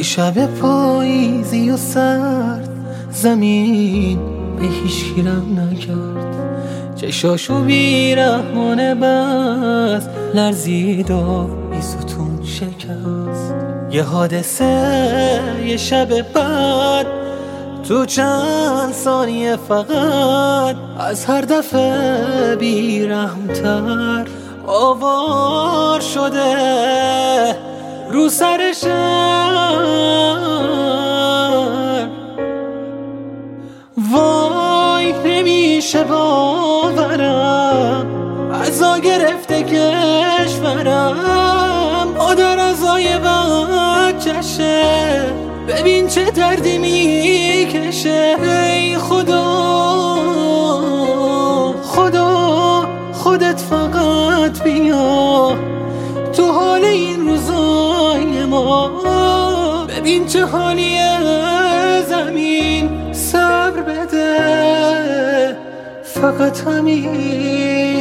شب پاییزی و سرد زمین به هیچ رحم نکرد، چشاشو بیرحمانه بست، لرزید و بی ستون شکست. یه حادثه یه شب بعد تو چند ثانیه فقط از هر دفعه بیرحمتر آوار شده رو سر شهر. وای نمیشه باورم، عزا گرفته کشورم، مادر عزای بچشه، ببین چه دردی میکشه. ای خدا خدا خودت فقط بیا تو حال این روزای ما، ببین چه حالیه زمین، صبر بده فقط همین.